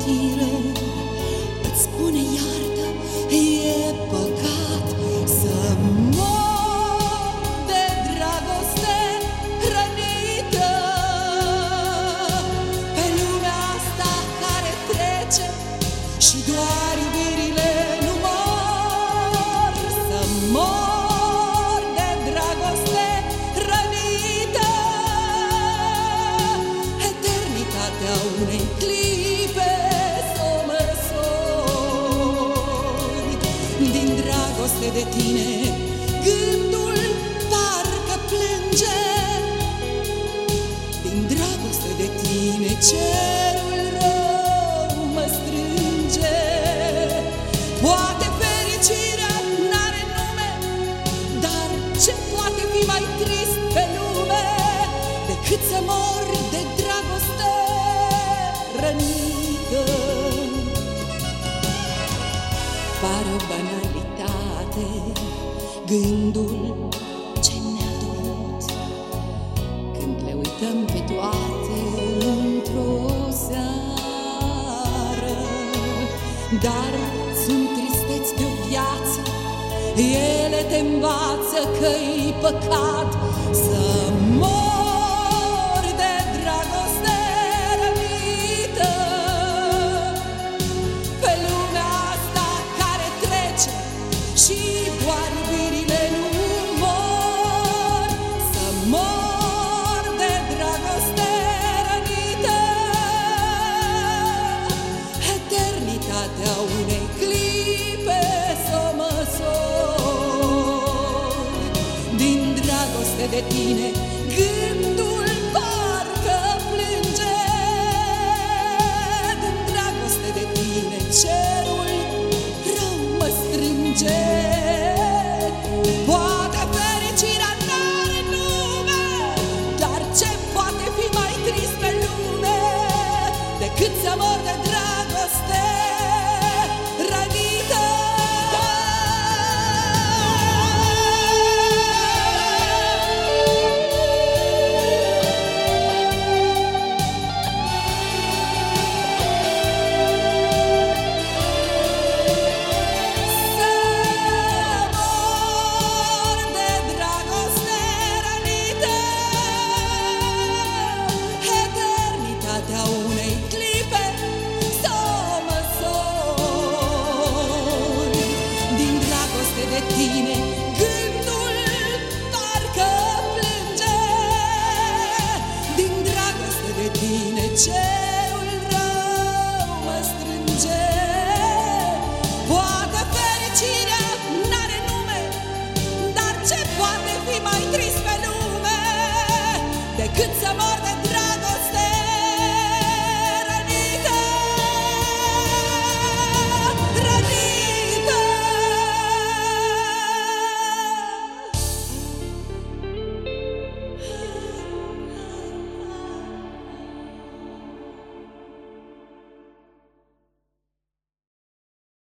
amintire îți spune iartă, e păcat să mor de dragoste rănită. Pe lumea asta care trece și doar iubirile nu mor, să mor de dragoste rănită. Eternitatea unei clipe s-o măsori. Din dragoste de tine gândul parcă plânge, din dragoste de tine cerul rău mă strânge. Poate fericirea n-are nume, dar ce poate fi mai trist pe lume decât să mor de dragoste rănită? Pare o banalitate gândul ce ne-a dorit când le uităm pe toate într-o seară. Dar sunt tristeți de o viață, ele te învață că-i păcat să mor de dragoste rănită. Pe lumea asta care trece și doar iubirile nu mor, să mor de dragoste rănită. Eternitatea unei clipe s-o măsori. Din dragoste de tine